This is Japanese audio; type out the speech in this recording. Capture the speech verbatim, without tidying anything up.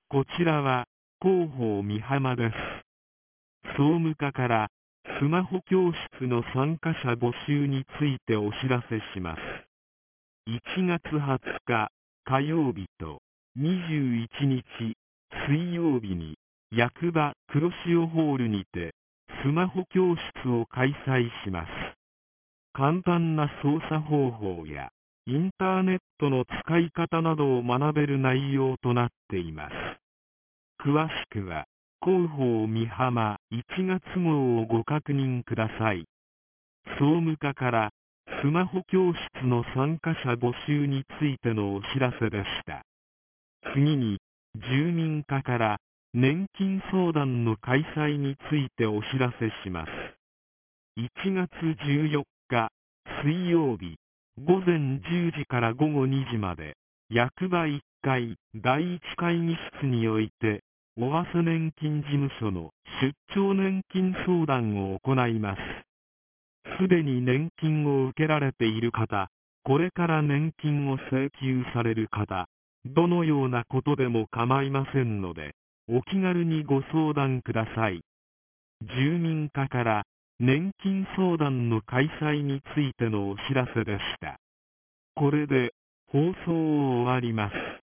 こちらは広報美浜です。総務課からスマホ教室の参加者募集についてお知らせします。いちがつはつか火曜日とにじゅういちにち水曜日に役場黒潮ホールにてスマホ教室を開催します。簡単な操作方法やインターネットの使い方などを学べる内容となっています。詳しくは広報美浜いちがつ号をご確認ください。総務課からスマホ教室の参加者募集についてのお知らせでした。次に住民課から年金相談の開催についてお知らせします。いちがつじゅうよっか水曜日ごぜんじゅうじからごごにじまで役場いっかいだいいち会議室において尾鷲年金事務所の出張年金相談を行います。すでに年金を受けられている方、これから年金を請求される方、どのようなことでも構いませんので、お気軽にご相談ください。住民課から年金相談の開催についてのお知らせでした。これで放送を終わります。